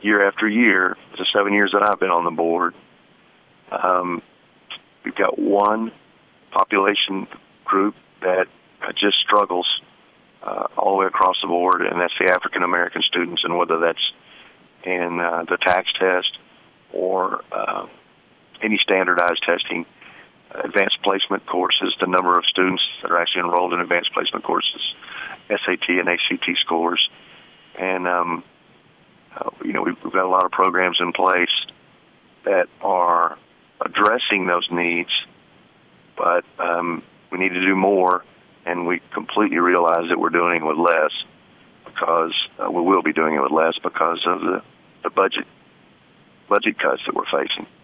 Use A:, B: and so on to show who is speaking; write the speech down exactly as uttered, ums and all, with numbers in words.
A: year after year, the seven years that I've been on the board, um, we've got one population group that just struggles uh, all the way across the board, and that's the African American students, and whether that's in uh, the tax test or uh, any standardized testing, advanced placement courses, the number of students that are actually enrolled in advanced placement courses, S A T and A C T scores, and um, uh, you know we've, we've got a lot of programs in place that are addressing those needs, but um, we need to do more, and we completely realize that we're doing it with less because uh, we will be doing it with less because of the, the budget budget cuts that we're facing.